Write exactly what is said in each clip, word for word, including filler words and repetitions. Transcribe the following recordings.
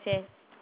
C.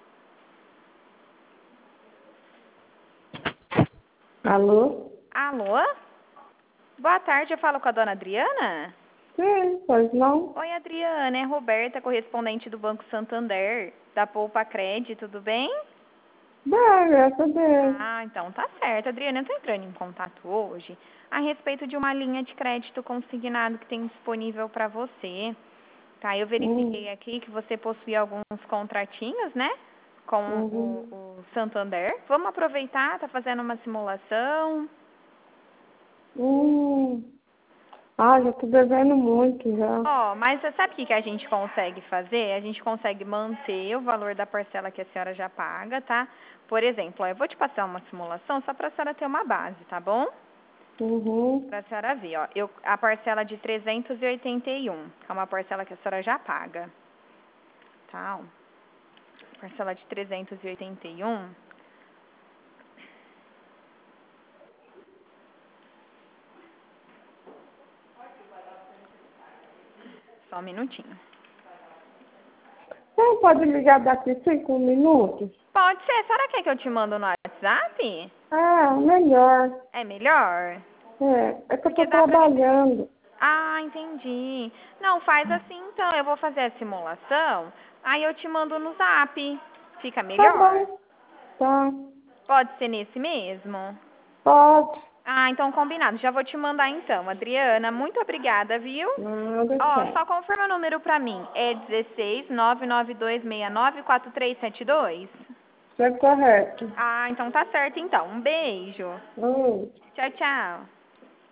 Alô? Alô? Boa tarde, eu falo com a dona Adriana? Sim, pois não? Oi, Adriana, é Roberta, correspondente do Banco Santander, da Poupa Crédito, tudo bem? Bem, graças a Deus. Ah, então tá certo. Adriana, eu estou entrando em contato hoje a respeito de uma linha de crédito consignado que tem disponível para você. Tá, eu verifiquei Hum, aqui que você possui alguns contratinhos, né? Com o, uhum. o Santander. Vamos aproveitar, tá fazendo uma simulação. Hum. Ah, já tô devendo muito já. Ó, mas você sabe o que que a gente consegue fazer? A gente consegue manter o valor da parcela que a senhora já paga, tá? Por exemplo, ó, eu vou te passar uma simulação só para a senhora ter uma base, tá bom? Para Uhum. a senhora ver, ó. Eu, a parcela de trezentos e oitenta e um, que é uma parcela que a senhora já paga, tá? Ó, parcela de trezentos e oitenta e um. Só um minutinho. Você pode ligar daqui cinco minutos? Pode ser. A senhora quer que eu te mando no WhatsApp? Ah, melhor. É melhor? É, é que eu Porque tô dá pra gente... trabalhando. Ah, entendi. Não, faz assim então. Eu vou fazer a simulação, aí eu te mando no Zap. Fica Tá melhor? bom, tá. Pode ser nesse mesmo? Pode. Ah, então combinado. Já vou te mandar então. Adriana, muito obrigada, viu? Nada, Ó, tchau. só confirma o número pra mim. É dezesseis, nove nove dois seis nove, quatro três sete dois? Isso é correto. Ah, então tá certo então. Um beijo. Hum. Tchau, tchau.